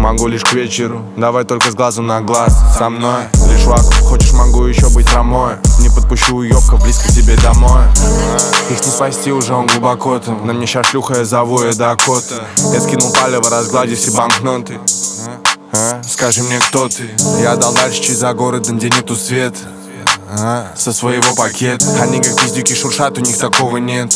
могу лишь к вечеру. Давай только с глазу на глаз со мной. Лишь вакуум, хочешь, могу еще быть ромой. Не подпущу уёбков близко к тебе домой. Их не спасти, уже он глубоко там. На мне ща шлюха, я зову ее Дакота. Я скинул палево, разгладив все банкноты. Скажи мне, кто ты? Я дал дальше через за городом, где нету света. Со своего пакета. Они как пиздюки шуршат, у них такого нет.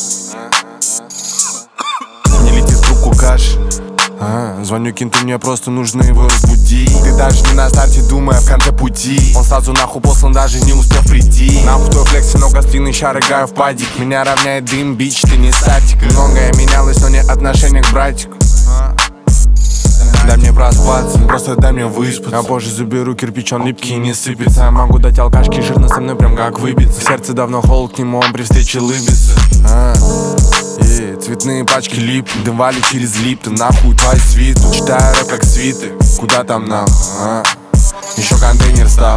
Не летит в трубку каши. Звоню кенту, мне просто нужно его разбудить. Ты даже не на старте, думая в конце пути. Он сразу нахуй послан, даже не успев прийти. Нахуй твой флекс, много стрины, ща рыгаю в падик. Меня равняет дым, бич, ты не статик. Многое менялось, но не отношение к братику. Дай мне проспаться, просто дай мне выспаться. А позже заберу кирпич, он липкий и не сыпется. Я могу дать алкашки, жирно со мной прям как выбиться. Сердце давно холод к нему, он при встрече лыбится. Цветные пачки лип, дым валит через липты. Нахуй твой свиту, читаю рэп как свиты. Куда там нам, еще контейнер став.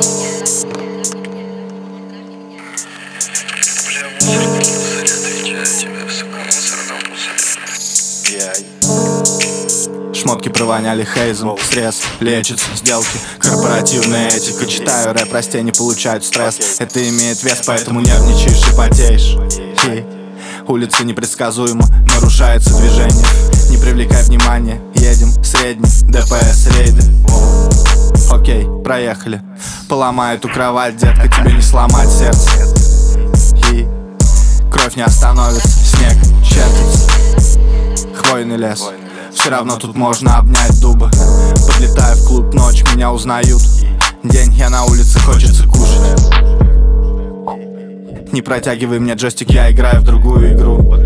Шмотки провоняли хейзом, срез, лечится, сделки, корпоративная этика. Читаю рэп, растения получают стресс. Это имеет вес, поэтому нервничаешь и потеешь. Улица непредсказуема, нарушается движение. Не привлекай внимания, едем средний, ДПС, рейды. Окей, проехали. Поломай эту кровать, детка, тебе не сломать сердце. И кровь не остановится, снег чертится. Хвойный лес, все равно тут можно обнять дубы. Подлетаю в клуб, ночь, меня узнают. День, я на улице, хочется кушать. Не протягивай мне джойстик, я играю в другую игру.